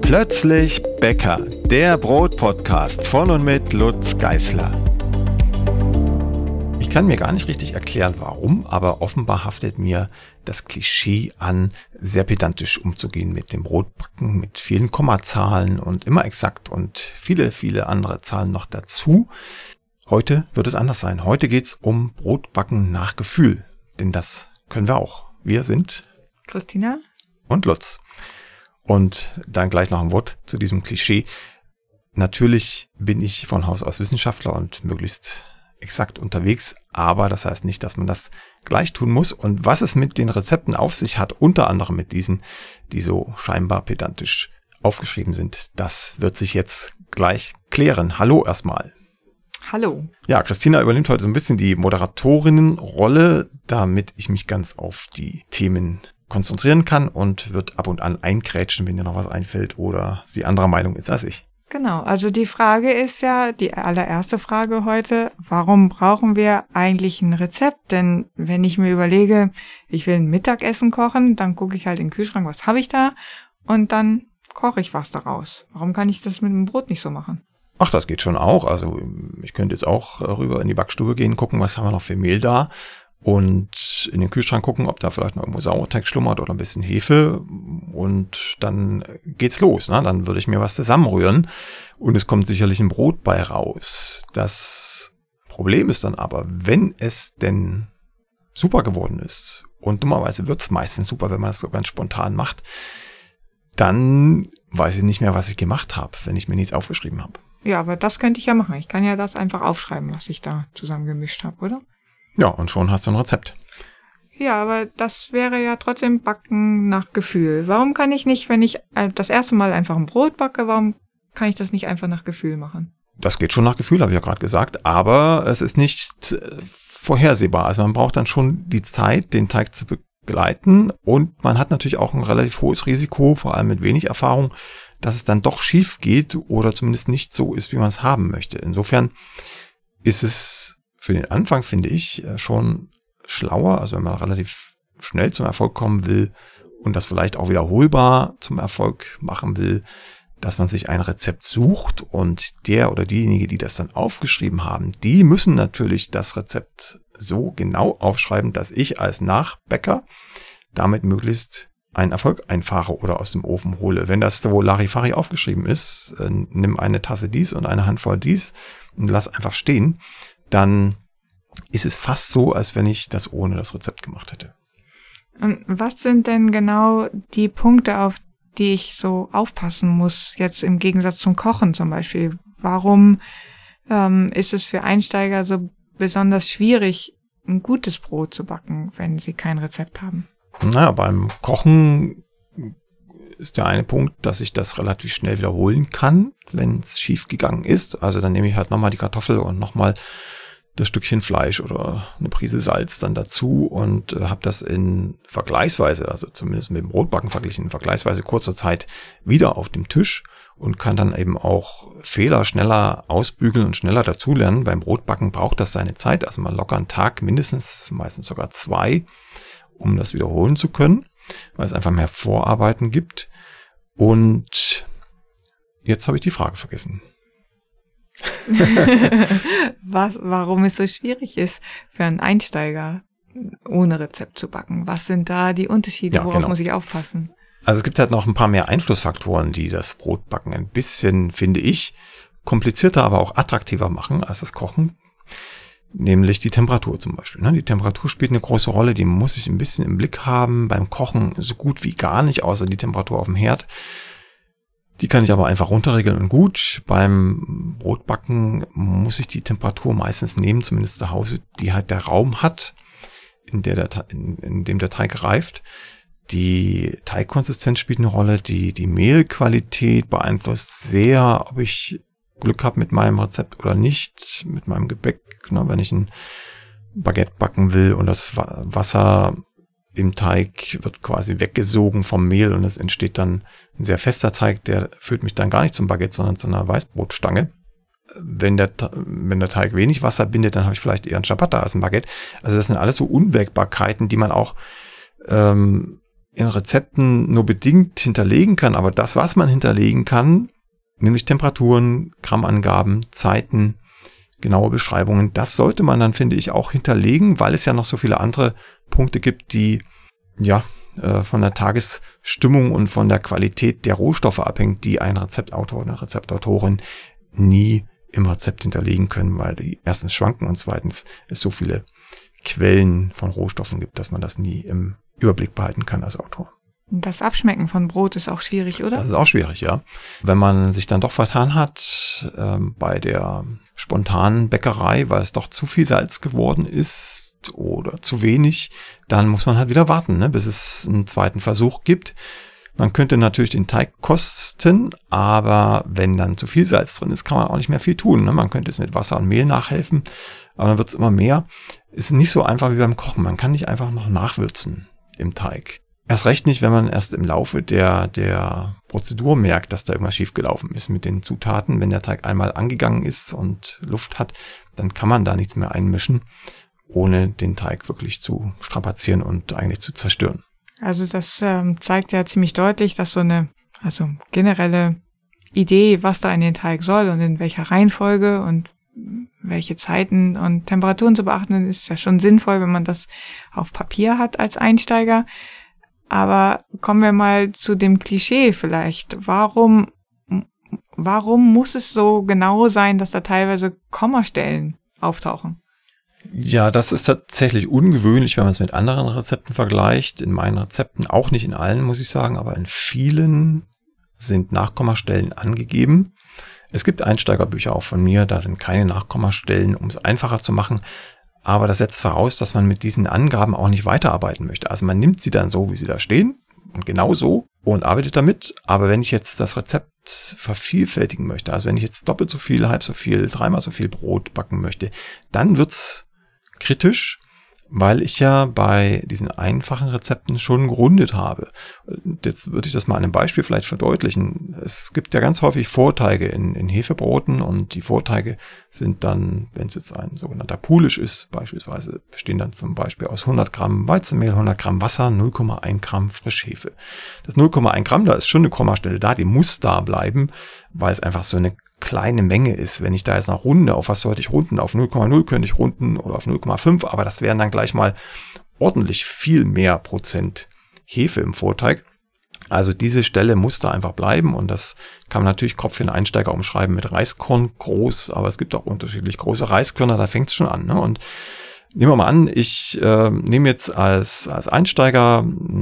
Plötzlich Bäcker, der Brotpodcast von und mit Lutz Geisler. Ich kann mir gar nicht richtig erklären, warum, aber offenbar haftet mir das Klischee an, sehr pedantisch umzugehen mit dem Brotbacken, mit vielen Kommazahlen und immer exakt und viele, viele andere Zahlen noch dazu. Heute wird es anders sein. Heute geht's um Brotbacken nach Gefühl, denn das können wir auch. Wir sind Christina und Lutz. Und dann gleich noch ein Wort zu diesem Klischee. Natürlich bin ich von Haus aus Wissenschaftler und möglichst exakt unterwegs, aber das heißt nicht, dass man das gleich tun muss. Und was es mit den Rezepten auf sich hat, unter anderem mit diesen, die so scheinbar pedantisch aufgeschrieben sind, das wird sich jetzt gleich klären. Hallo erstmal. Hallo. Ja, Christina übernimmt heute so ein bisschen die Moderatorinnenrolle, damit ich mich ganz auf die Themen konzentrieren kann und wird ab und an eingrätschen, wenn dir noch was einfällt oder sie anderer Meinung ist als ich. Genau, also die Frage ist ja, die allererste Frage heute, warum brauchen wir eigentlich ein Rezept? Denn wenn ich mir überlege, ich will ein Mittagessen kochen, dann gucke ich halt in den Kühlschrank, was habe ich da? Und dann koche ich was daraus. Warum kann ich das mit dem Brot nicht so machen? Ach, das geht schon auch. Also ich könnte jetzt auch rüber in die Backstube gehen, gucken, was haben wir noch für Mehl da und in den Kühlschrank gucken, ob da vielleicht noch irgendwo Sauerteig schlummert oder ein bisschen Hefe und dann geht's los. Ne? Dann würde ich mir was zusammenrühren und es kommt sicherlich ein Brot bei raus. Das Problem ist dann aber, wenn es denn super geworden ist und dummerweise wird's meistens super, wenn man das so ganz spontan macht, dann weiß ich nicht mehr, was ich gemacht habe, wenn ich mir nichts aufgeschrieben habe. Ja, aber das könnte ich ja machen. Ich kann ja das einfach aufschreiben, was ich da zusammengemischt habe, oder? Ja, und schon hast du ein Rezept. Ja, aber das wäre ja trotzdem Backen nach Gefühl. Warum kann ich nicht, wenn ich das erste Mal einfach ein Brot backe, warum kann ich das nicht einfach nach Gefühl machen? Das geht schon nach Gefühl, habe ich ja gerade gesagt, aber es ist nicht vorhersehbar. Also man braucht dann schon die Zeit, den Teig zu begleiten und man hat natürlich auch ein relativ hohes Risiko, vor allem mit wenig Erfahrung, dass es dann doch schief geht oder zumindest nicht so ist, wie man es haben möchte. Insofern ist es für den Anfang, finde ich, schon schlauer, also wenn man relativ schnell zum Erfolg kommen will und das vielleicht auch wiederholbar zum Erfolg machen will, dass man sich ein Rezept sucht und der oder diejenige, die das dann aufgeschrieben haben, die müssen natürlich das Rezept so genau aufschreiben, dass ich als Nachbäcker damit möglichst einen Erfolg einfahre oder aus dem Ofen hole. Wenn das so Larifari aufgeschrieben ist, nimm eine Tasse dies und eine Handvoll dies und lass einfach stehen, dann ist es fast so, als wenn ich das ohne das Rezept gemacht hätte. Was sind denn genau die Punkte, auf die ich so aufpassen muss, jetzt im Gegensatz zum Kochen zum Beispiel? Warum ist es für Einsteiger so besonders schwierig, ein gutes Brot zu backen, wenn sie kein Rezept haben? Naja, beim Kochen ist der eine Punkt, dass ich das relativ schnell wiederholen kann, wenn es schief gegangen ist. Also dann nehme ich halt nochmal die Kartoffel und nochmal das Stückchen Fleisch oder eine Prise Salz dann dazu und habe das in vergleichsweise, also zumindest mit dem Brotbacken verglichen, in vergleichsweise kurzer Zeit wieder auf dem Tisch und kann dann eben auch Fehler schneller ausbügeln und schneller dazulernen. Beim Brotbacken braucht das seine Zeit, also mal locker einen Tag, mindestens, meistens sogar 2, um das wiederholen zu können, weil es einfach mehr Vorarbeiten gibt. Und jetzt habe ich die Frage vergessen. Warum es so schwierig ist für einen Einsteiger ohne Rezept zu backen. Was sind da die Unterschiede? Ja, worauf genau. muss ich aufpassen? Also es gibt halt noch ein paar mehr Einflussfaktoren, die das Brotbacken ein bisschen, finde ich, komplizierter, aber auch attraktiver machen als das Kochen. Nämlich die Temperatur zum Beispiel. Die Temperatur spielt eine große Rolle, die muss ich ein bisschen im Blick haben. Beim Kochen so gut wie gar nicht, außer die Temperatur auf dem Herd. Die kann ich aber einfach runterregeln und gut. Beim Brotbacken muss ich die Temperatur meistens nehmen, zumindest zu Hause, die halt der Raum hat, in dem der Teig reift. Die Teigkonsistenz spielt eine Rolle, die Mehlqualität beeinflusst sehr, ob ich Glück habe mit meinem Rezept oder nicht, mit meinem Gebäck. Wenn ich ein Baguette backen will und das Wasser im Teig wird quasi weggesogen vom Mehl und es entsteht dann ein sehr fester Teig, der führt mich dann gar nicht zum Baguette, sondern zu einer Weißbrotstange. Wenn der Teig wenig Wasser bindet, dann habe ich vielleicht eher ein Ciabatta als ein Baguette. Also das sind alles so Unwägbarkeiten, die man auch in Rezepten nur bedingt hinterlegen kann, aber das, was man hinterlegen kann, nämlich Temperaturen, Grammangaben, Zeiten, genaue Beschreibungen, das sollte man dann, finde ich, auch hinterlegen, weil es ja noch so viele andere Punkte gibt, die von der Tagesstimmung und von der Qualität der Rohstoffe abhängt, die ein Rezeptautor oder eine Rezeptautorin nie im Rezept hinterlegen können, weil die erstens schwanken und zweitens es so viele Quellen von Rohstoffen gibt, dass man das nie im Überblick behalten kann als Autor. Das Abschmecken von Brot ist auch schwierig, oder? Das ist auch schwierig, ja. Wenn man sich dann doch vertan hat bei der spontanen Bäckerei, weil es doch zu viel Salz geworden ist oder zu wenig, dann muss man halt wieder warten, ne, bis es einen zweiten Versuch gibt. Man könnte natürlich den Teig kosten, aber wenn dann zu viel Salz drin ist, kann man auch nicht mehr viel tun. Ne? Man könnte es mit Wasser und Mehl nachhelfen, aber dann wird es immer mehr. Ist nicht so einfach wie beim Kochen. Man kann nicht einfach noch nachwürzen im Teig. Erst recht nicht, wenn man erst im Laufe der Prozedur merkt, dass da irgendwas schiefgelaufen ist mit den Zutaten. Wenn der Teig einmal angegangen ist und Luft hat, dann kann man da nichts mehr einmischen, ohne den Teig wirklich zu strapazieren und eigentlich zu zerstören. Also das zeigt ja ziemlich deutlich, dass so eine generelle Idee, was da in den Teig soll und in welcher Reihenfolge und welche Zeiten und Temperaturen zu beachten, ist ja schon sinnvoll, wenn man das auf Papier hat als Einsteiger. Aber kommen wir mal zu dem Klischee vielleicht. Warum muss es so genau sein, dass da teilweise Kommastellen auftauchen? Ja, das ist tatsächlich ungewöhnlich, wenn man es mit anderen Rezepten vergleicht. In meinen Rezepten, auch nicht in allen, muss ich sagen, aber in vielen sind Nachkommastellen angegeben. Es gibt Einsteigerbücher auch von mir, da sind keine Nachkommastellen, um es einfacher zu machen. Aber das setzt voraus, dass man mit diesen Angaben auch nicht weiterarbeiten möchte. Also man nimmt sie dann so, wie sie da stehen und genau so und arbeitet damit. Aber wenn ich jetzt das Rezept vervielfältigen möchte, also wenn ich jetzt doppelt so viel, halb so viel, dreimal so viel Brot backen möchte, dann wird's kritisch, weil ich ja bei diesen einfachen Rezepten schon gerundet habe. Jetzt würde ich das mal an einem Beispiel vielleicht verdeutlichen. Es gibt ja ganz häufig Vorteige in Hefebroten und die Vorteige sind dann, wenn es jetzt ein sogenannter Poolish ist, beispielsweise bestehen dann zum Beispiel aus 100 Gramm Weizenmehl, 100 Gramm Wasser, 0,1 Gramm Frischhefe. Das 0,1 Gramm, da ist schon eine Kommastelle da, die muss da bleiben, weil es einfach so eine kleine Menge ist. Wenn ich da jetzt noch runde, auf was sollte ich runden? Auf 0,0 könnte ich runden oder auf 0,5, aber das wären dann gleich mal ordentlich viel mehr Prozent Hefe im Vorteig. Also diese Stelle muss da einfach bleiben und das kann man natürlich Kopf für einen Einsteiger umschreiben mit Reiskorn groß, aber es gibt auch unterschiedlich große Reiskörner, da fängt es schon an. Ne? Und nehmen wir mal an, ich nehme jetzt als Einsteiger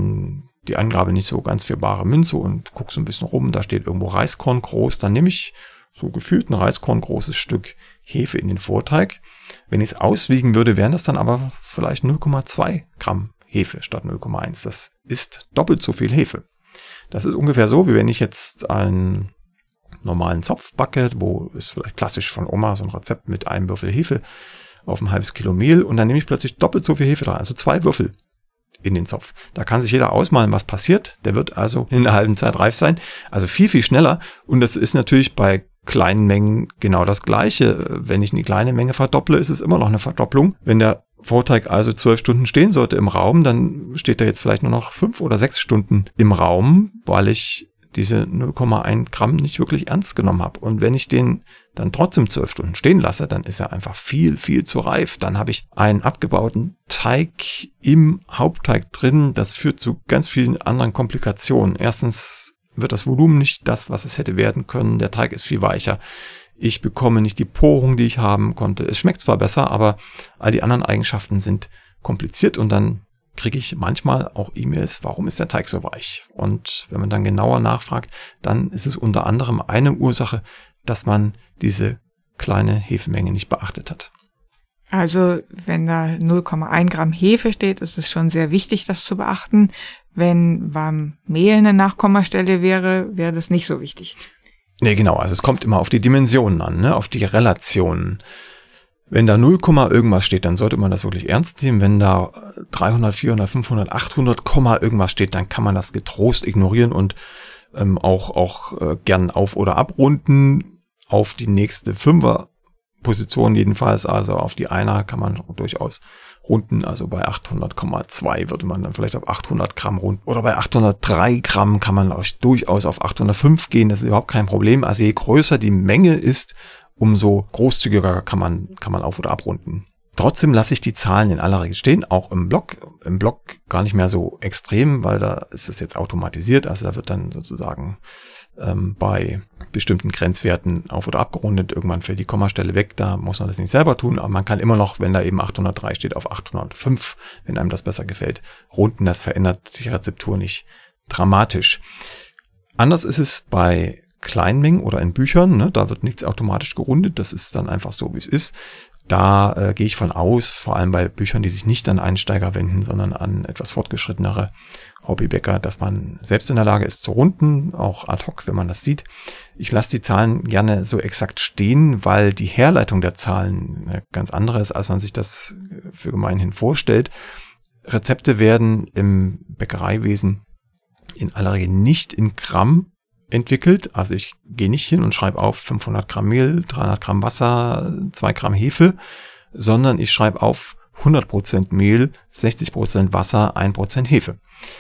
die Angabe nicht so ganz für bare Münze und gucke so ein bisschen rum, da steht irgendwo Reiskorn groß, dann nehme ich so gefühlt ein Reiskorn großes Stück Hefe in den Vorteig. Wenn ich es auswiegen würde, wären das dann aber vielleicht 0,2 Gramm Hefe statt 0,1. Das ist doppelt so viel Hefe. Das ist ungefähr so, wie wenn ich jetzt einen normalen Zopf backe, wo ist vielleicht klassisch von Oma so ein Rezept mit einem Würfel Hefe auf ein halbes Kilo Mehl und dann nehme ich plötzlich doppelt so viel Hefe dran, also 2 Würfel in den Zopf. Da kann sich jeder ausmalen, was passiert. Der wird also in einer halben Zeit reif sein. Also viel, viel schneller. Und das ist natürlich bei kleinen Mengen genau das Gleiche. Wenn ich eine kleine Menge verdopple, ist es immer noch eine Verdopplung. Wenn der Vorteig also 12 Stunden stehen sollte im Raum, dann steht er jetzt vielleicht nur noch 5 oder 6 Stunden im Raum, weil ich diese 0,1 Gramm nicht wirklich ernst genommen habe. Und wenn ich den dann trotzdem 12 Stunden stehen lasse, dann ist er einfach viel, viel zu reif. Dann habe ich einen abgebauten Teig im Hauptteig drin. Das führt zu ganz vielen anderen Komplikationen. Erstens wird das Volumen nicht das, was es hätte werden können. Der Teig ist viel weicher. Ich bekomme nicht die Porung, die ich haben konnte. Es schmeckt zwar besser, aber all die anderen Eigenschaften sind kompliziert und dann kriege ich manchmal auch E-Mails, warum ist der Teig so weich? Und wenn man dann genauer nachfragt, dann ist es unter anderem eine Ursache, dass man diese kleine Hefemenge nicht beachtet hat. Also wenn da 0,1 Gramm Hefe steht, ist es schon sehr wichtig, das zu beachten. Wenn beim Mehl eine Nachkommastelle wäre, wäre das nicht so wichtig. Nee, genau. Also es kommt immer auf die Dimensionen an, ne? Auf die Relationen. Wenn da 0, irgendwas steht, dann sollte man das wirklich ernst nehmen. Wenn da 300, 400, 500, 800, irgendwas steht, dann kann man das getrost ignorieren und auch gern auf- oder abrunden auf die nächste Fünfer Position jedenfalls, also auf die Einer kann man durchaus runden, also bei 800,2 würde man dann vielleicht auf 800 Gramm runden oder bei 803 Gramm kann man durchaus auf 805 gehen, das ist überhaupt kein Problem. Also je größer die Menge ist, umso großzügiger kann man auf- oder abrunden. Trotzdem lasse ich die Zahlen in aller Regel stehen, auch im Blog. Im Blog gar nicht mehr so extrem, weil da ist es jetzt automatisiert, also da wird dann sozusagen bei bestimmten Grenzwerten auf- oder abgerundet, irgendwann fällt die Kommastelle weg, da muss man das nicht selber tun, aber man kann immer noch, wenn da eben 803 steht, auf 805, wenn einem das besser gefällt, runden, das verändert die Rezeptur nicht dramatisch. Anders ist es bei Kleinmengen oder in Büchern, ne, da wird nichts automatisch gerundet, das ist dann einfach so, wie es ist. Da gehe ich von aus, vor allem bei Büchern, die sich nicht an Einsteiger wenden, sondern an etwas fortgeschrittenere Hobbybäcker, dass man selbst in der Lage ist zu runden, auch ad hoc, wenn man das sieht. Ich lasse die Zahlen gerne so exakt stehen, weil die Herleitung der Zahlen eine ganz andere ist, als man sich das für gemeinhin vorstellt. Rezepte werden im Bäckereiwesen in aller Regel nicht in Gramm entwickelt. Also ich gehe nicht hin und schreibe auf 500 Gramm Mehl, 300 Gramm Wasser, 2 Gramm Hefe, sondern ich schreibe auf 100% Mehl, 60% Wasser, 1% Hefe.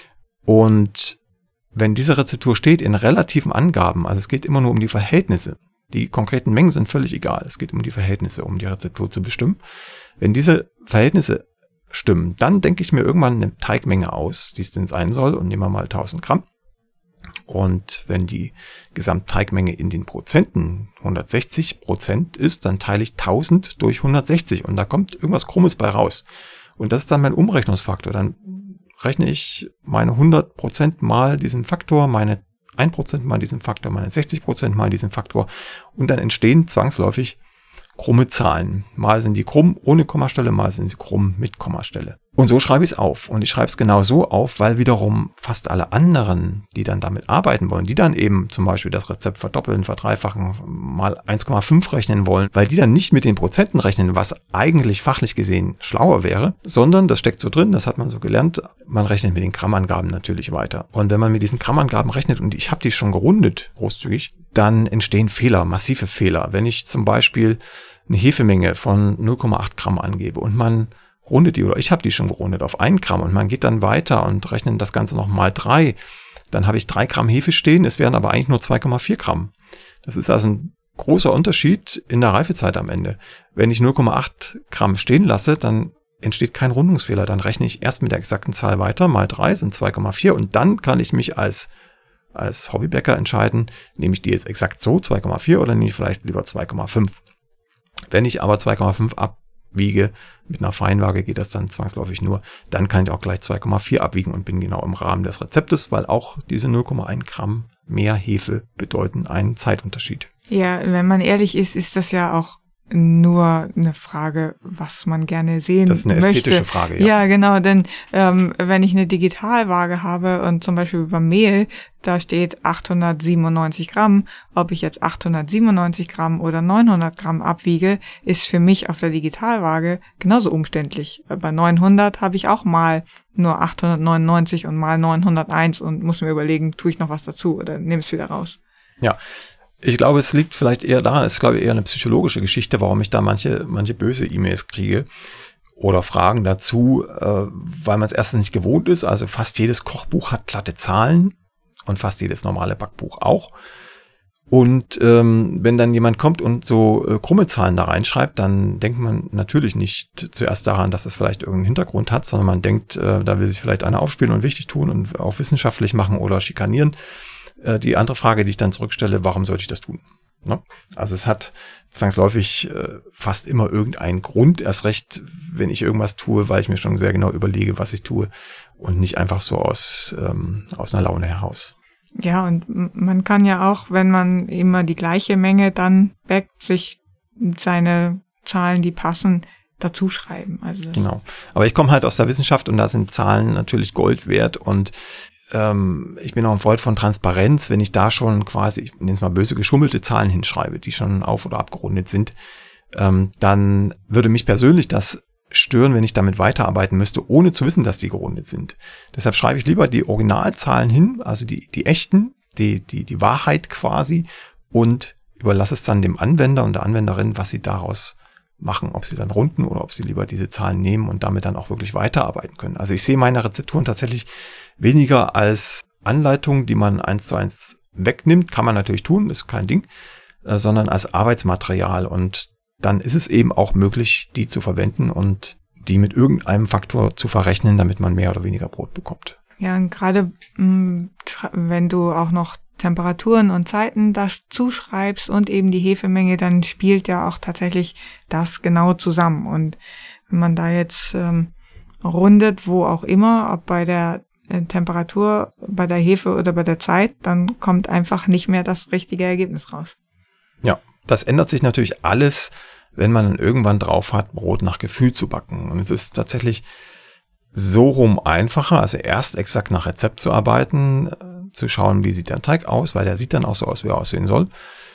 Und wenn diese Rezeptur steht in relativen Angaben, also es geht immer nur um die Verhältnisse, die konkreten Mengen sind völlig egal, es geht um die Verhältnisse, um die Rezeptur zu bestimmen. Wenn diese Verhältnisse stimmen, dann denke ich mir irgendwann eine Teigmenge aus, die es denn sein soll, und nehmen wir mal 1000 Gramm. Und wenn die Gesamtteigmenge in den Prozenten 160% ist, dann teile ich 1000 durch 160 und da kommt irgendwas Krummes bei raus. Und das ist dann mein Umrechnungsfaktor. Dann rechne ich meine 100% mal diesen Faktor, meine 1% mal diesen Faktor, meine 60% mal diesen Faktor und dann entstehen zwangsläufig krumme Zahlen. Mal sind die krumm ohne Kommastelle, mal sind sie krumm mit Kommastelle. Und so schreibe ich es auf. Und ich schreibe es genau so auf, weil wiederum fast alle anderen, die dann damit arbeiten wollen, die dann eben zum Beispiel das Rezept verdoppeln, verdreifachen, mal 1,5 rechnen wollen, weil die dann nicht mit den Prozenten rechnen, was eigentlich fachlich gesehen schlauer wäre, sondern, das steckt so drin, das hat man so gelernt, man rechnet mit den Grammangaben natürlich weiter. Und wenn man mit diesen Grammangaben rechnet, und ich habe die schon gerundet, großzügig, dann entstehen Fehler, massive Fehler. Wenn ich zum Beispiel eine Hefemenge von 0,8 Gramm angebe und man rundet die, oder ich habe die schon gerundet auf 1 Gramm und man geht dann weiter und rechnet das Ganze noch mal 3, dann habe ich 3 Gramm Hefe stehen, es wären aber eigentlich nur 2,4 Gramm. Das ist also ein großer Unterschied in der Reifezeit am Ende. Wenn ich 0,8 Gramm stehen lasse, dann entsteht kein Rundungsfehler. Dann rechne ich erst mit der exakten Zahl weiter, mal 3 sind 2,4 und dann kann ich mich als Hobbybäcker entscheiden, nehme ich die jetzt exakt so, 2,4 oder nehme ich vielleicht lieber 2,5. Wenn ich aber 2,5 abwiege, mit einer Feinwaage geht das dann zwangsläufig nur, dann kann ich auch gleich 2,4 abwiegen und bin genau im Rahmen des Rezeptes, weil auch diese 0,1 Gramm mehr Hefe bedeuten einen Zeitunterschied. Ja, wenn man ehrlich ist, ist das ja auch nur eine Frage, was man gerne sehen möchte. Das ist eine ästhetische Frage, ja. Ja, genau, denn wenn ich eine Digitalwaage habe und zum Beispiel beim Mehl, da steht 897 Gramm, ob ich jetzt 897 Gramm oder 900 Gramm abwiege, ist für mich auf der Digitalwaage genauso umständlich. Bei 900 habe ich auch mal nur 899 und mal 901 und muss mir überlegen, tue ich noch was dazu oder nehme es wieder raus. Ja. Ich glaube, es liegt vielleicht eher daran, es ist, glaube ich, eher eine psychologische Geschichte, warum ich da manche böse E-Mails kriege oder Fragen dazu, weil man es erstens nicht gewohnt ist. Also fast jedes Kochbuch hat glatte Zahlen und fast jedes normale Backbuch auch. Und wenn dann jemand kommt und so krumme Zahlen da reinschreibt, dann denkt man natürlich nicht zuerst daran, dass es vielleicht irgendeinen Hintergrund hat, sondern man denkt, da will sich vielleicht einer aufspielen und wichtig tun und auch wissenschaftlich machen oder schikanieren. Die andere Frage, die ich dann zurückstelle, warum sollte ich das tun? Ne? Also es hat zwangsläufig fast immer irgendeinen Grund, erst recht, wenn ich irgendwas tue, weil ich mir schon sehr genau überlege, was ich tue und nicht einfach so aus einer Laune heraus. Ja, und man kann ja auch, wenn man immer die gleiche Menge dann backt, sich seine Zahlen, die passen, dazu schreiben. Also genau. Aber ich komme halt aus der Wissenschaft und da sind Zahlen natürlich Gold wert und ich bin auch ein Freund von Transparenz, wenn ich da schon quasi, ich nenne es mal böse, geschummelte Zahlen hinschreibe, die schon auf- oder abgerundet sind, dann würde mich persönlich das stören, wenn ich damit weiterarbeiten müsste, ohne zu wissen, dass die gerundet sind. Deshalb schreibe ich lieber die Originalzahlen hin, also die echten, die Wahrheit quasi und überlasse es dann dem Anwender und der Anwenderin, was sie daraus machen, ob sie dann runden oder ob sie lieber diese Zahlen nehmen und damit dann auch wirklich weiterarbeiten können. Also ich sehe meine Rezepturen tatsächlich weniger als Anleitung, die man 1:1 wegnimmt, kann man natürlich tun, ist kein Ding, sondern als Arbeitsmaterial, und dann ist es eben auch möglich, die zu verwenden und die mit irgendeinem Faktor zu verrechnen, damit man mehr oder weniger Brot bekommt. Ja, und gerade wenn du auch noch Temperaturen und Zeiten dazu schreibst und eben die Hefemenge, dann spielt ja auch tatsächlich das genau zusammen. Und wenn man da jetzt rundet, wo auch immer, ob bei der Temperatur, bei der Hefe oder bei der Zeit, dann kommt einfach nicht mehr das richtige Ergebnis raus. Ja, das ändert sich natürlich alles, wenn man dann irgendwann drauf hat, Brot nach Gefühl zu backen. Und es ist tatsächlich so rum einfacher, also erst exakt nach Rezept zu arbeiten, zu schauen, wie sieht der Teig aus, weil der sieht dann auch so aus, wie er aussehen soll.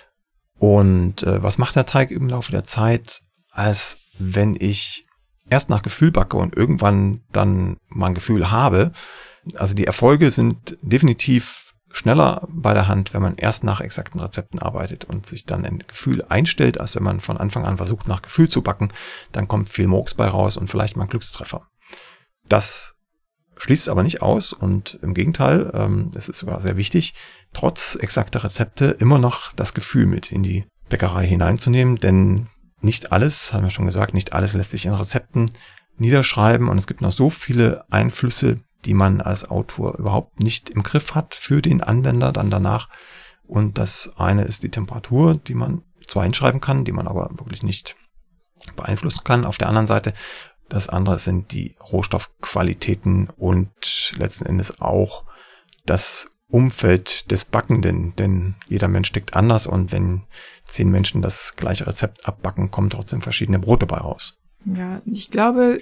Und was macht der Teig im Laufe der Zeit, als wenn ich erst nach Gefühl backe und irgendwann dann mal ein Gefühl habe. Also die Erfolge sind definitiv schneller bei der Hand, wenn man erst nach exakten Rezepten arbeitet und sich dann ein Gefühl einstellt, als wenn man von Anfang an versucht, nach Gefühl zu backen. Dann kommt viel Murks bei raus und vielleicht mal ein Glückstreffer. Das schließt aber nicht aus, und im Gegenteil, es ist sogar sehr wichtig, trotz exakter Rezepte immer noch das Gefühl mit in die Bäckerei hineinzunehmen, denn nicht alles, haben wir schon gesagt, nicht alles lässt sich in Rezepten niederschreiben, und es gibt noch so viele Einflüsse, die man als Autor überhaupt nicht im Griff hat für den Anwender dann danach. Und das eine ist die Temperatur, die man zwar hinschreiben kann, die man aber wirklich nicht beeinflussen kann. Auf der anderen Seite, das andere sind die Rohstoffqualitäten und letzten Endes auch das Umfeld des Backenden, denn jeder Mensch tickt anders, und wenn 10 Menschen das gleiche Rezept abbacken, kommen trotzdem verschiedene Brote bei raus. Ja, ich glaube,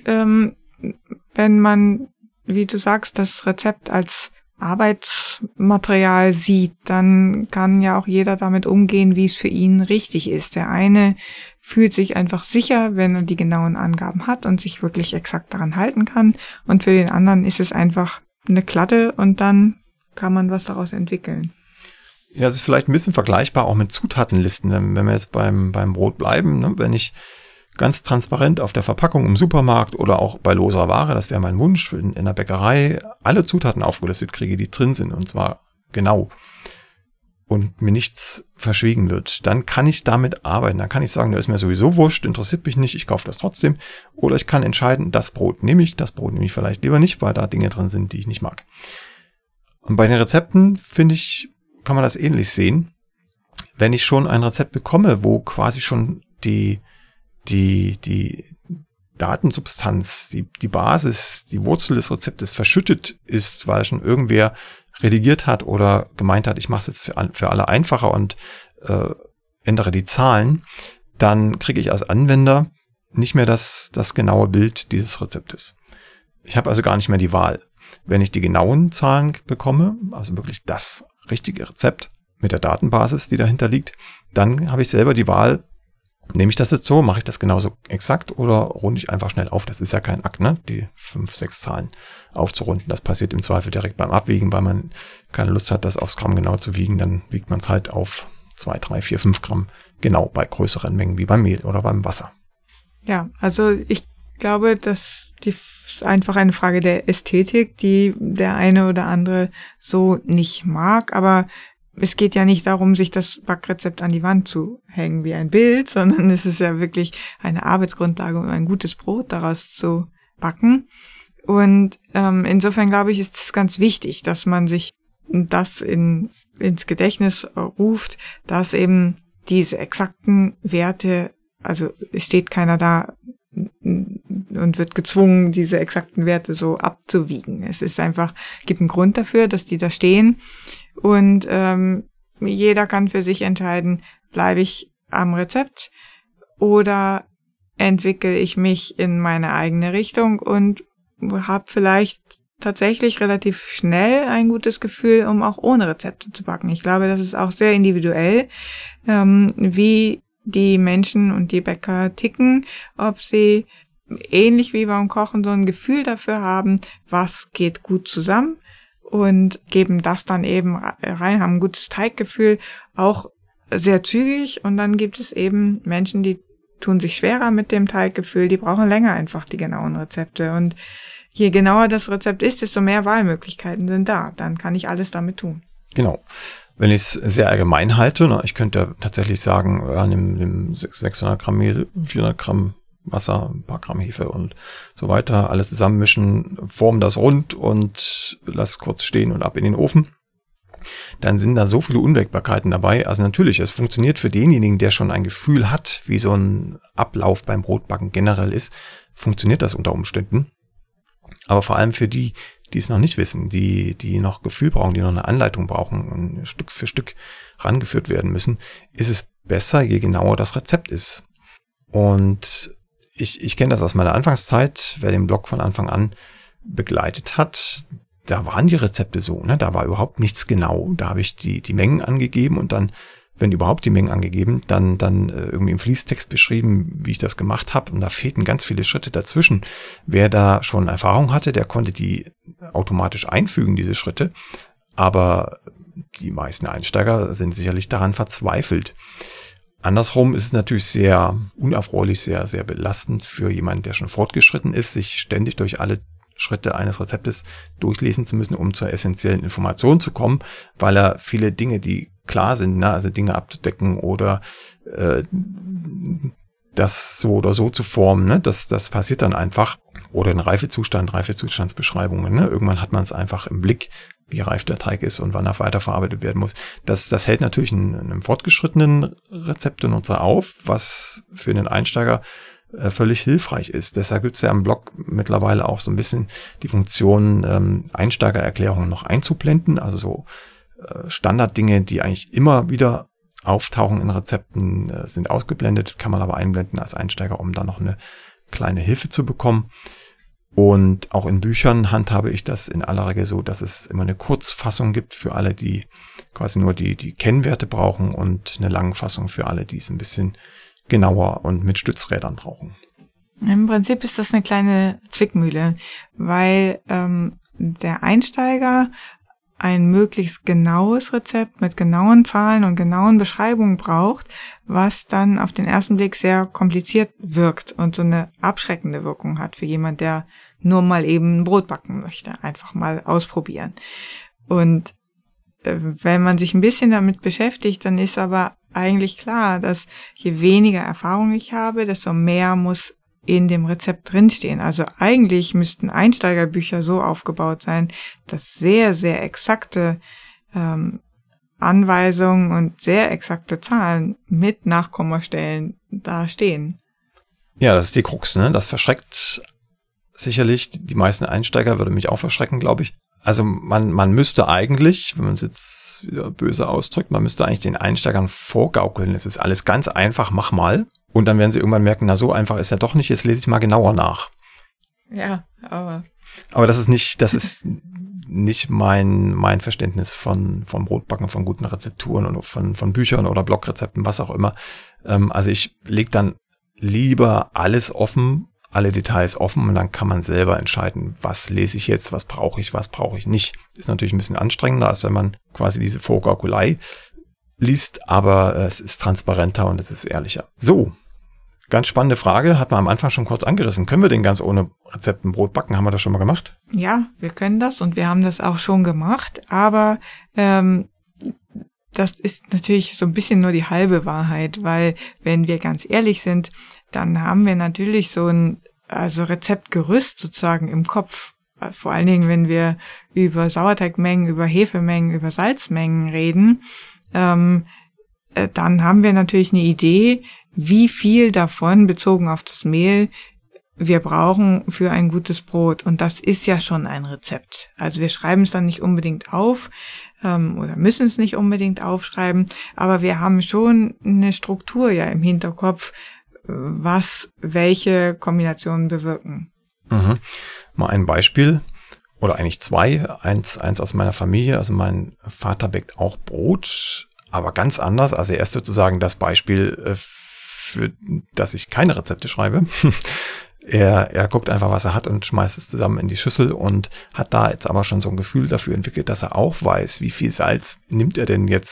wenn man, wie du sagst, das Rezept als Arbeitsmaterial sieht, dann kann ja auch jeder damit umgehen, wie es für ihn richtig ist. Der eine fühlt sich einfach sicher, wenn er die genauen Angaben hat und sich wirklich exakt daran halten kann. Und für den anderen ist es einfach eine Klatte, und dann kann man was daraus entwickeln. Ja, es ist vielleicht ein bisschen vergleichbar auch mit Zutatenlisten, wenn wir jetzt beim Brot bleiben, ne? Wenn ich ganz transparent auf der Verpackung im Supermarkt oder auch bei loser Ware, das wäre mein Wunsch, in der Bäckerei alle Zutaten aufgelistet kriege, die drin sind, und zwar genau, und mir nichts verschwiegen wird, dann kann ich damit arbeiten. Dann kann ich sagen, das ist mir sowieso wurscht, interessiert mich nicht, ich kaufe das trotzdem. Oder ich kann entscheiden, das Brot nehme ich vielleicht lieber nicht, weil da Dinge drin sind, die ich nicht mag. Und bei den Rezepten, finde ich, kann man das ähnlich sehen. Wenn ich schon ein Rezept bekomme, wo quasi schon die Datensubstanz, die Basis, die Wurzel des Rezeptes verschüttet ist, weil schon irgendwer redigiert hat oder gemeint hat, ich mache es jetzt für alle einfacher und ändere die Zahlen, dann kriege ich als Anwender nicht mehr das genaue Bild dieses Rezeptes. Ich habe also gar nicht mehr die Wahl. Wenn ich die genauen Zahlen bekomme, also wirklich das richtige Rezept mit der Datenbasis, die dahinter liegt, dann habe ich selber die Wahl, nehme ich das jetzt so, mache ich das genauso exakt oder runde ich einfach schnell auf. Das ist ja kein Akt, ne? Die 5, 6 Zahlen aufzurunden. Das passiert im Zweifel direkt beim Abwiegen, weil man keine Lust hat, das aufs Gramm genau zu wiegen. Dann wiegt man es halt auf 2, 3, 4, 5 Gramm genau bei größeren Mengen wie beim Mehl oder beim Wasser. Ja, also ich glaube, dass die ist einfach eine Frage der Ästhetik, die der eine oder andere so nicht mag, aber es geht ja nicht darum, sich das Backrezept an die Wand zu hängen wie ein Bild, sondern es ist ja wirklich eine Arbeitsgrundlage, um ein gutes Brot daraus zu backen. Und insofern glaube ich, ist es ganz wichtig, dass man sich das ins Gedächtnis ruft, dass eben diese exakten Werte, also es steht keiner da und wird gezwungen, diese exakten Werte so abzuwiegen. Es ist einfach, gibt einen Grund dafür, dass die da stehen. Und jeder kann für sich entscheiden, bleibe ich am Rezept oder entwickle ich mich in meine eigene Richtung und habe vielleicht tatsächlich relativ schnell ein gutes Gefühl, um auch ohne Rezepte zu backen. Ich glaube, das ist auch sehr individuell, wie die Menschen und die Bäcker ticken, ob sie ähnlich wie beim Kochen so ein Gefühl dafür haben, was geht gut zusammen, und geben das dann eben rein, haben ein gutes Teiggefühl, auch sehr zügig und dann gibt es eben Menschen, die tun sich schwerer mit dem Teiggefühl, die brauchen länger einfach die genauen Rezepte und je genauer das Rezept ist, desto mehr Wahlmöglichkeiten sind da. Dann kann ich alles damit tun. Genau. Wenn ich es sehr allgemein halte, ich könnte tatsächlich sagen, nimm 600 Gramm Mehl, 400 Gramm Wasser, ein paar Gramm Hefe und so weiter, alles zusammenmischen, form das rund und lass kurz stehen und ab in den Ofen. Dann sind da so viele Unwägbarkeiten dabei. Also natürlich, es funktioniert für denjenigen, der schon ein Gefühl hat, wie so ein Ablauf beim Brotbacken generell ist, funktioniert das unter Umständen. Aber vor allem für die, die es noch nicht wissen, die noch Gefühl brauchen, die noch eine Anleitung brauchen und Stück für Stück rangeführt werden müssen, ist es besser, je genauer das Rezept ist. Und ich kenne das aus meiner Anfangszeit, wer den Blog von Anfang an begleitet hat, da waren die Rezepte so, da war überhaupt nichts genau. Da habe ich die Mengen angegeben und dann, wenn überhaupt die Mengen angegeben, dann irgendwie im Fließtext beschrieben, wie ich das gemacht habe. Und da fehlten ganz viele Schritte dazwischen. Wer da schon Erfahrung hatte, der konnte die automatisch einfügen, diese Schritte. Aber die meisten Einsteiger sind sicherlich daran verzweifelt. Andersrum ist es natürlich sehr unerfreulich, sehr, sehr belastend für jemanden, der schon fortgeschritten ist, sich ständig durch alle Schritte eines Rezeptes durchlesen zu müssen, um zur essentiellen Information zu kommen, weil er viele Dinge, die klar sind, also Dinge abzudecken oder das so oder so zu formen, das passiert dann einfach. Oder ein Reifezustandsbeschreibungen. Irgendwann hat man es einfach im Blick, wie reif der Teig ist und wann er weiterverarbeitet werden muss. Das hält natürlich einem fortgeschrittenen Rezeptenutzer auf, was für einen Einsteiger völlig hilfreich ist. Deshalb gibt es ja im Blog mittlerweile auch so ein bisschen die Funktion, Einsteigererklärungen noch einzublenden, also so Standarddinge, die eigentlich immer wieder auftauchen in Rezepten, sind ausgeblendet, kann man aber einblenden als Einsteiger, um dann noch eine kleine Hilfe zu bekommen. Und auch in Büchern handhabe ich das in aller Regel so, dass es immer eine Kurzfassung gibt für alle, die quasi nur die Kennwerte brauchen und eine Langfassung für alle, die es ein bisschen genauer und mit Stützrädern brauchen. Im Prinzip ist das eine kleine Zwickmühle, weil der Einsteiger ein möglichst genaues Rezept mit genauen Zahlen und genauen Beschreibungen braucht, was dann auf den ersten Blick sehr kompliziert wirkt und so eine abschreckende Wirkung hat für jemand, der nur mal eben ein Brot backen möchte, einfach mal ausprobieren. Und wenn man sich ein bisschen damit beschäftigt, dann ist aber eigentlich klar, dass je weniger Erfahrung ich habe, desto mehr muss in dem Rezept drinstehen. Also eigentlich müssten Einsteigerbücher so aufgebaut sein, dass sehr, sehr exakte Anweisungen und sehr exakte Zahlen mit Nachkommastellen da stehen. Ja, das ist die Krux, Das verschreckt sicherlich die meisten Einsteiger, würde mich auch verschrecken, glaube ich. Also man müsste eigentlich, wenn man es jetzt wieder böse ausdrückt, man müsste eigentlich den Einsteigern vorgaukeln. Es ist alles ganz einfach, mach mal. Und dann werden sie irgendwann merken, na so einfach ist ja doch nicht, jetzt lese ich mal genauer nach. Ja, aber das ist nicht mein Verständnis von Brotbacken, von guten Rezepturen und von Büchern oder Blogrezepten, was auch immer. Also ich lege dann lieber alles offen, alle Details offen und dann kann man selber entscheiden, was lese ich jetzt, was brauche ich nicht. Ist natürlich ein bisschen anstrengender, als wenn man quasi diese Vorgaukelei liest, aber es ist transparenter und es ist ehrlicher. So, ganz spannende Frage, hat man am Anfang schon kurz angerissen. Können wir denn ganz ohne Rezepten Brot backen? Haben wir das schon mal gemacht? Ja, wir können das und wir haben das auch schon gemacht, aber das ist natürlich so ein bisschen nur die halbe Wahrheit, weil wenn wir ganz ehrlich sind, dann haben wir natürlich so ein Rezeptgerüst sozusagen im Kopf. Vor allen Dingen, wenn wir über Sauerteigmengen, über Hefemengen, über Salzmengen reden, dann haben wir natürlich eine Idee, wie viel davon bezogen auf das Mehl wir brauchen für ein gutes Brot. Und das ist ja schon ein Rezept. Also wir schreiben es dann nicht unbedingt auf oder müssen es nicht unbedingt aufschreiben, aber wir haben schon eine Struktur ja im Hinterkopf, was welche Kombinationen bewirken. Mhm. Mal ein Beispiel oder eigentlich zwei. Eins aus meiner Familie. Also mein Vater backt auch Brot, aber ganz anders. Also er ist sozusagen das Beispiel, für das ich keine Rezepte schreibe. Er guckt einfach, was er hat und schmeißt es zusammen in die Schüssel und hat da jetzt aber schon so ein Gefühl dafür entwickelt, dass er auch weiß, wie viel Salz nimmt er denn jetzt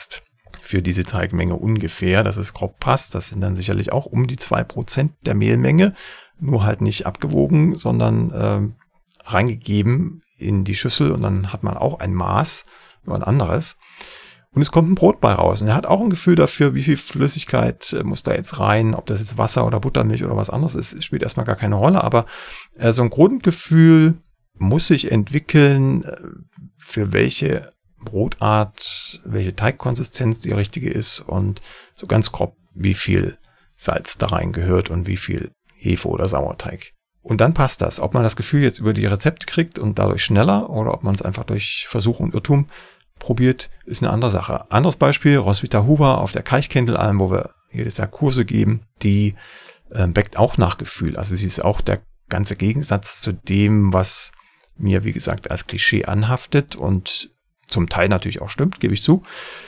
für diese Teigmenge ungefähr, dass es grob passt. Das sind dann sicherlich auch um die 2% der Mehlmenge, nur halt nicht abgewogen, sondern reingegeben in die Schüssel und dann hat man auch ein Maß, nur ein anderes. Und es kommt ein Brot bei raus. Und er hat auch ein Gefühl dafür, wie viel Flüssigkeit muss da jetzt rein, ob das jetzt Wasser oder Buttermilch oder was anderes ist, spielt erstmal gar keine Rolle. Aber so ein Grundgefühl muss sich entwickeln, für welche Brotart, welche Teigkonsistenz die richtige ist und so ganz grob, wie viel Salz da rein gehört und wie viel Hefe oder Sauerteig. Und dann passt das. Ob man das Gefühl jetzt über die Rezepte kriegt und dadurch schneller oder ob man es einfach durch Versuch und Irrtum probiert, ist eine andere Sache. Anderes Beispiel, Roswitha Huber auf der Keichkendelalm, wo wir jedes Jahr Kurse geben, die backt auch nach Gefühl. Also sie ist auch der ganze Gegensatz zu dem, was mir, wie gesagt, als Klischee anhaftet und zum Teil natürlich auch stimmt, gebe ich zu.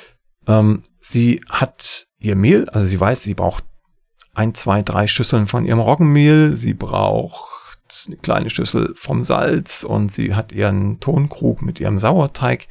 Sie hat ihr Mehl, also sie weiß, sie braucht 1, 2, 3 Schüsseln von ihrem Roggenmehl, sie braucht eine kleine Schüssel vom Salz und sie hat ihren Tonkrug mit ihrem Sauerteig.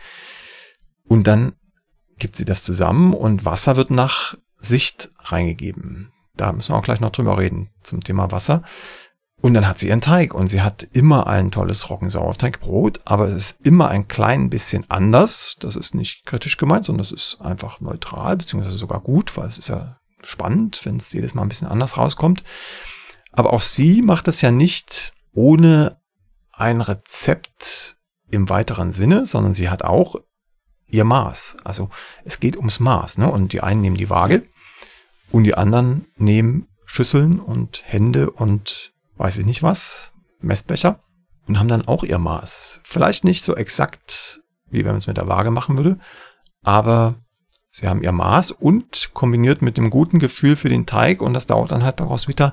Und dann gibt sie das zusammen und Wasser wird nach Sicht reingegeben. Da müssen wir auch gleich noch drüber reden zum Thema Wasser. Und dann hat sie ihren Teig und sie hat immer ein tolles Roggensauerteigbrot, aber es ist immer ein klein bisschen anders. Das ist nicht kritisch gemeint, sondern das ist einfach neutral, beziehungsweise sogar gut, weil es ist ja spannend, wenn es jedes Mal ein bisschen anders rauskommt. Aber auch sie macht das ja nicht ohne ein Rezept im weiteren Sinne, sondern sie hat auch ihr Maß. Also es geht ums Maß, ne? Und die einen nehmen die Waage und die anderen nehmen Schüsseln und Hände und weiß ich nicht was, Messbecher und haben dann auch ihr Maß. Vielleicht nicht so exakt, wie wenn man es mit der Waage machen würde, aber sie haben ihr Maß und kombiniert mit dem guten Gefühl für den Teig und das dauert dann halt bei Roswitha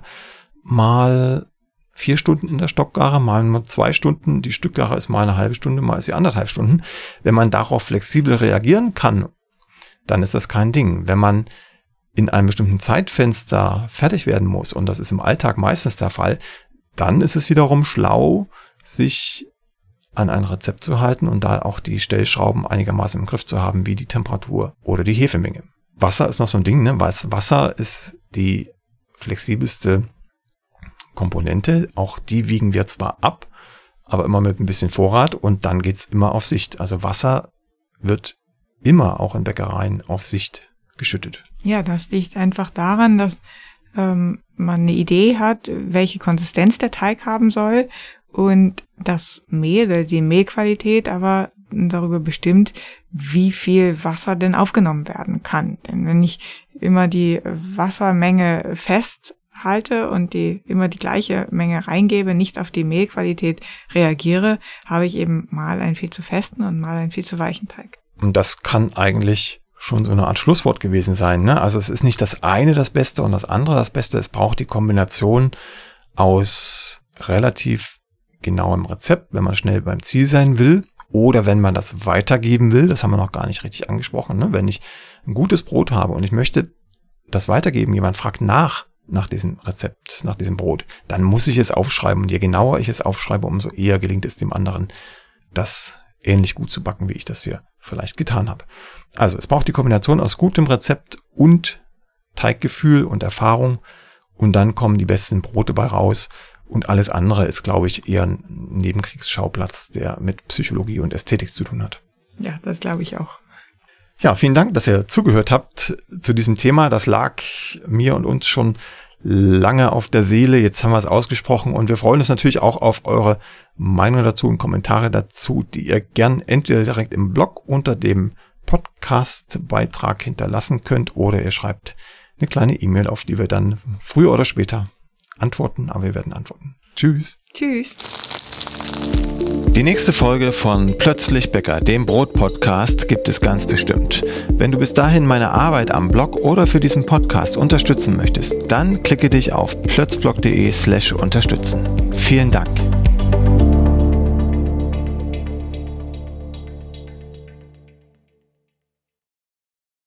mal 4 Stunden in der Stockgare, mal nur 2 Stunden. Die Stückgare ist mal eine halbe Stunde, mal ist sie 1,5 Stunden. Wenn man darauf flexibel reagieren kann, dann ist das kein Ding. Wenn man in einem bestimmten Zeitfenster fertig werden muss, und das ist im Alltag meistens der Fall, dann ist es wiederum schlau, sich an ein Rezept zu halten und da auch die Stellschrauben einigermaßen im Griff zu haben, wie die Temperatur oder die Hefemenge. Wasser ist noch so ein Ding, ne? Weil Wasser ist die flexibelste Komponente, auch die wiegen wir zwar ab, aber immer mit ein bisschen Vorrat und dann geht's immer auf Sicht. Also Wasser wird immer auch in Bäckereien auf Sicht geschüttet. Ja, das liegt einfach daran, dass man eine Idee hat, welche Konsistenz der Teig haben soll und das Mehl, die Mehlqualität aber darüber bestimmt, wie viel Wasser denn aufgenommen werden kann. Denn wenn ich immer die Wassermenge festhalte und immer die gleiche Menge reingebe, nicht auf die Mehlqualität reagiere, habe ich eben mal einen viel zu festen und mal einen viel zu weichen Teig. Und das kann eigentlich schon so eine Art Schlusswort gewesen sein, ne? Also es ist nicht das eine das Beste und das andere das Beste. Es braucht die Kombination aus relativ genauem Rezept, wenn man schnell beim Ziel sein will oder wenn man das weitergeben will. Das haben wir noch gar nicht richtig angesprochen, ne? Wenn ich ein gutes Brot habe und ich möchte das weitergeben, jemand fragt nach diesem Rezept, nach diesem Brot, dann muss ich es aufschreiben. Und je genauer ich es aufschreibe, umso eher gelingt es dem anderen, das ähnlich gut zu backen, wie ich das hier vielleicht getan habe. Also es braucht die Kombination aus gutem Rezept und Teiggefühl und Erfahrung und dann kommen die besten Brote bei raus und alles andere ist, glaube ich, eher ein Nebenkriegsschauplatz, der mit Psychologie und Ästhetik zu tun hat. Ja, das glaube ich auch. Ja, vielen Dank, dass ihr zugehört habt zu diesem Thema. Das lag mir und uns schon lange auf der Seele. Jetzt haben wir es ausgesprochen und wir freuen uns natürlich auch auf eure Meinung dazu und Kommentare dazu, die ihr gern entweder direkt im Blog unter dem Podcast-Beitrag hinterlassen könnt oder ihr schreibt eine kleine E-Mail, auf die wir dann früher oder später antworten, aber wir werden antworten. Tschüss. Tschüss. Die nächste Folge von Plötzlich Bäcker, dem Brot-Podcast, gibt es ganz bestimmt. Wenn du bis dahin meine Arbeit am Blog oder für diesen Podcast unterstützen möchtest, dann klicke dich auf plötzblog.de/unterstützen. Vielen Dank.